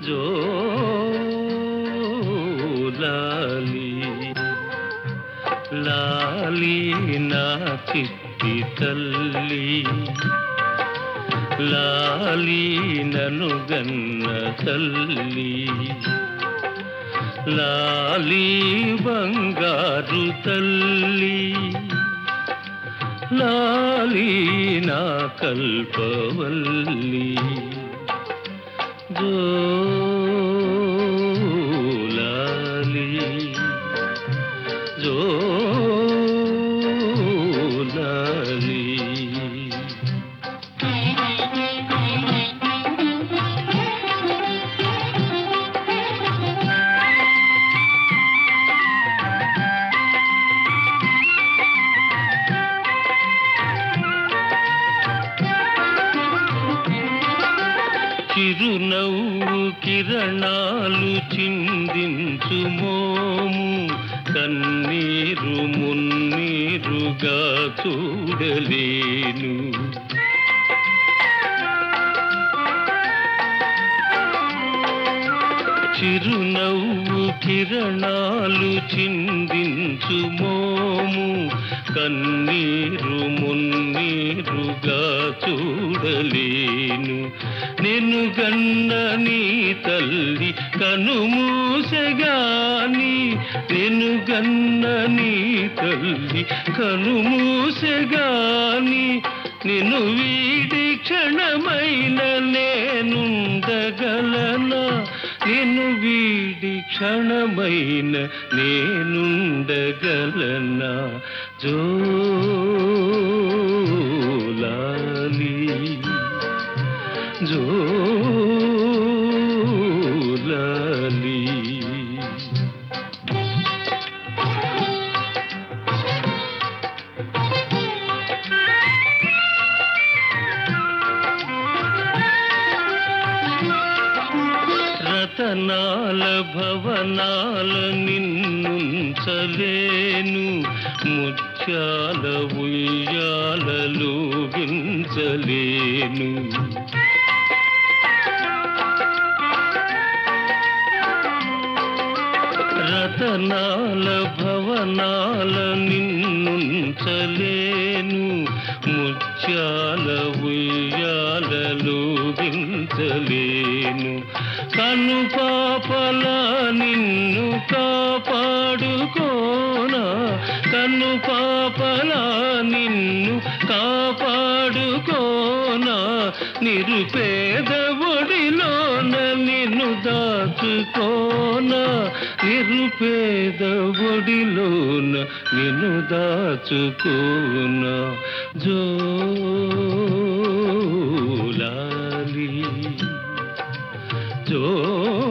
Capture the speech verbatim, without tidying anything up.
జోలాలి లాలి నా చిట్టి తల్లి, లాలి నను గన్న తల్లి, లాలి బంగారు తల్లి, లాలి నా కల్పవల్లి. జోలాలి జోలాలి. చిరునవ్వు కిరణాలు చిందించు మోము, కన్నీరు మున్నీరుగా చూడలేను. చిరునవ్వు కిరణాలు చిందించు మోము, కన్నీరు మున్నీరుగా చూడలేను. నిన్ను గన్న నీ తల్లి కనుమూసెగాని, నిన్ను గన్న నీ తల్లి కనుమూసెగాని, నిన్ను వీడి క్షణమైన నేనుండగలనా, నిన్ను వీడి క్షణమైన నేనుండగలనా. జోలాలి జోలాలి. రతనాల భవనాల నిన్నుంచలేను, ముత్యాల ఉయ్యాలలో గించలేను. రతనాల భవనాల నిన్నుంచలేను, ముత్యాల ఉయ్యాలలో గించలేను. కను పాపలా నిన్ను కాపాడుకోనా, కను పాపలా నిన్ను కాపాడుకోనా, నిరుపేద ఒడిలోన నిన్ను దాచుకోనా, నిరుపేద ఒడిలోన నిన్ను దాచుకోనా. జోలాలి జో